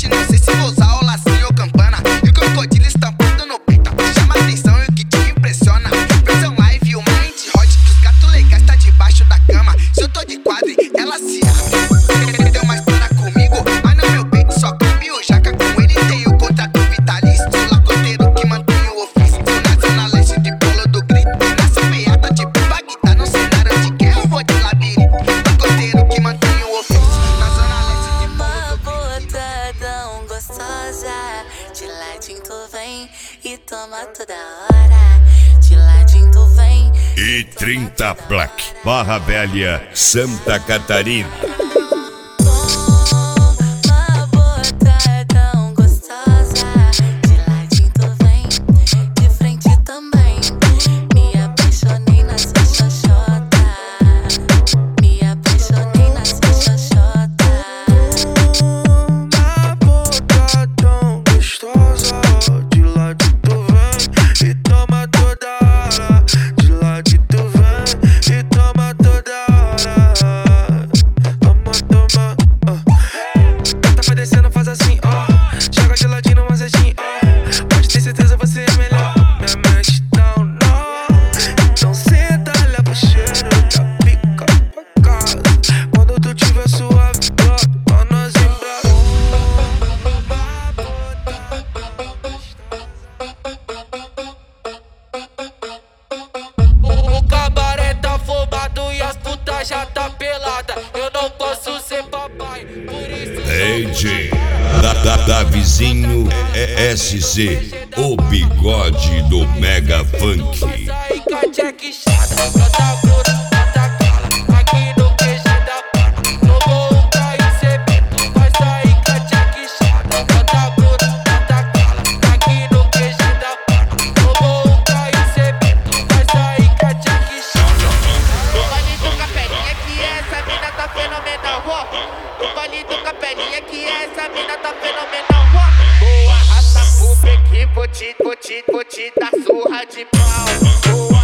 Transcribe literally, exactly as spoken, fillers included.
forte, não sei se vou usar o lacinho ou campana. E o crocodilo estampado no peito chama atenção e o que te impressiona. Versão live, o mind hot, que os gatos legais tá debaixo da cama. Se eu tô de quadro, ela se abre. Deu mais para comigo, mas no meu peito só cabe o jaca. Com ele tem o contrato vitalício, lacoteiro que mantém o ofício. Na zona leste de Polo do Grito, nasce peada tipo Bagdá. No cenário de guerra eu vou de labirinto, lacoteiro que mantém o ofício. Na zona leste de Polo do Grito. Uma tão gostosa, de ladinho tu vem e toma toda hora. De ladinho tu vem E trinta Black, Barra Velha, Santa Catarina. Uma bota tão gostosa, de ladinho tu vem, de frente também. Me apaixonei na sua xoxota, me apaixonei na sua xoxota. Uma bota tão gostosa, de ladinho tu vem e toma toda hora. De ladinho tu vem e toma toda hora. Toma, toma, ó. Gata vai descendo, faz assim, ó. Joga de ladinho no macete, ó. Pode ter certeza, você é melhor. Minha mente tá um nó. Então senta, leva o cheiro da pica pra casa. Quando tu tiver suave, drop, pra nós embora. O cabaré tá fumado e as putas já tá pelada. Eu não posso ser papai, por isso D J da, da, da vizinho S C, o bigode do Mega Funk. sair com a check chata. Bota bruta, bota cala, aqui no Q G da Pana. Tomou um K I C B, vai sair com a check chata. Bota bruta, bota cala, aqui no Q G da Pana. Tomou um K I C B, vai sair com a check chata. No vale do Capelinha que essa mina tá fenomenal, ó. No vale do Capelinha que essa mina tá fenomenal, ó. Boa raça pública, vou te, vou te, vou te dar surra de pau. Boa